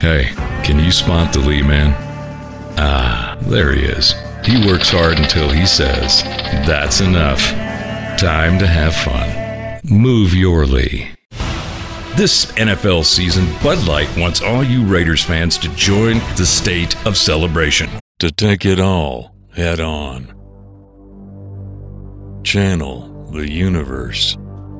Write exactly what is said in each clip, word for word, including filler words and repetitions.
Hey, can you spot the Lee man? Ah, there he is. He works hard until he says, that's enough. Time to have fun. Move your Lee. This N F L season, Bud Light wants all you Raiders fans to join the state of celebration. To take it all head on. Channel the universe.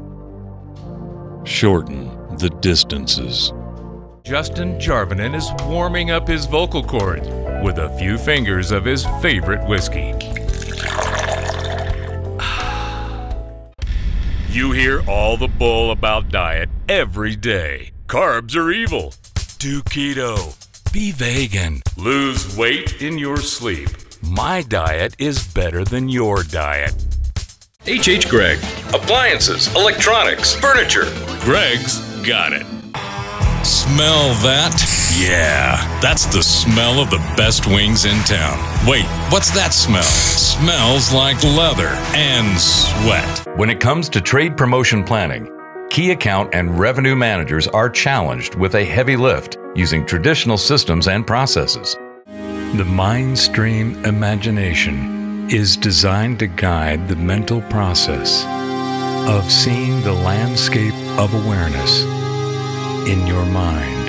Shorten the distances. Justin Jarvinen is warming up his vocal cords with a few fingers of his favorite whiskey. You hear all the bull about diet every day. Carbs are evil. Do keto. Be vegan. Lose weight in your sleep. My diet is better than your diet. H H. Gregg. Appliances, electronics, furniture. Greg's got it. Smell that? Yeah, that's the smell of the best wings in town. Wait, what's that smell? Smells like leather and sweat. When it comes to trade promotion planning, key account and revenue managers are challenged with a heavy lift using traditional systems and processes. The Mindstream Imagination is designed to guide the mental process of seeing the landscape of awareness in your mind.